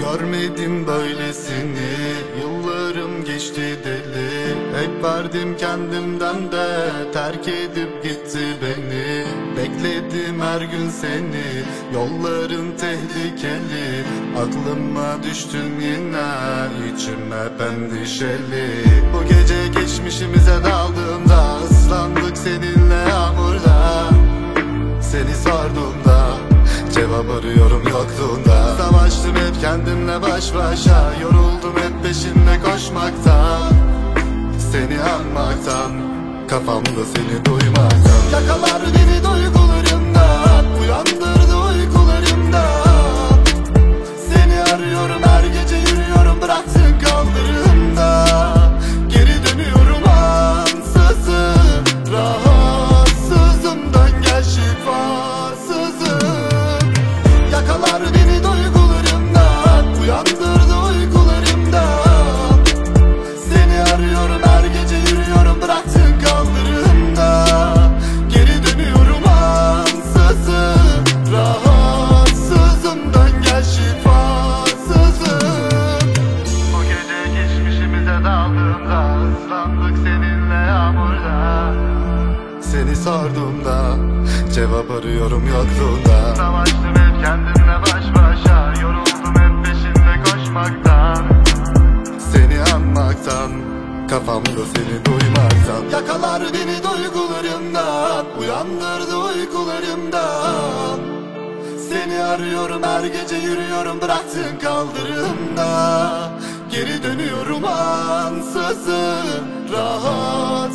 Görmedim böylesini, yıllarım geçti deli. Hep verdim kendimden de terk edip gitti beni. Bekledim her gün seni, yolların tehlikeli. Aklıma düştün yine, içim hep endişeli. Bu gece geçmişimize daldığımda ıslandık seninle yağmurda. Seni sordum cevap arıyorum yokluğunda. Savaştım hep kendimle baş başa, yoruldum hep peşinde koşmaktan. Seni anmaktan, kafamda seni duymaktan. Yakalar beni duygularımdan, uyandırdı uykularımdan. Seni arıyorum her gece, yürüyorum bıraktın kaldırımda. Geri dönüyorum ansızın, rahatsızım, dön gel şifasızım. Yakalar beni duygularımdan, uyandırdı uykularımdan. Seni arıyorum her gece, yürüyorum bıraktın kaldırımda. Geri dönüyorum ansızın, rahatsızım, dön gel şifasızım. Bu gece geçmişimize daldığımda ıslandık seninle yağmurda. Seni sorduğumda cevap arıyorum yokluğunda. Savaştım hep kendimle baş başa, yoruldum hep peşinde koşmaktan. Seni anmaktan, kafamda seni duymaktan. Yakalar beni duygularımdan, uyandırdı uykularımdan. Seni arıyorum her gece, yürüyorum bıraktın kaldırımda. Geri dönüyorum ansızın,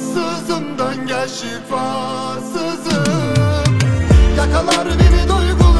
rahatsızım, dön gel şifasızım. Yakalar beni duygularımdan.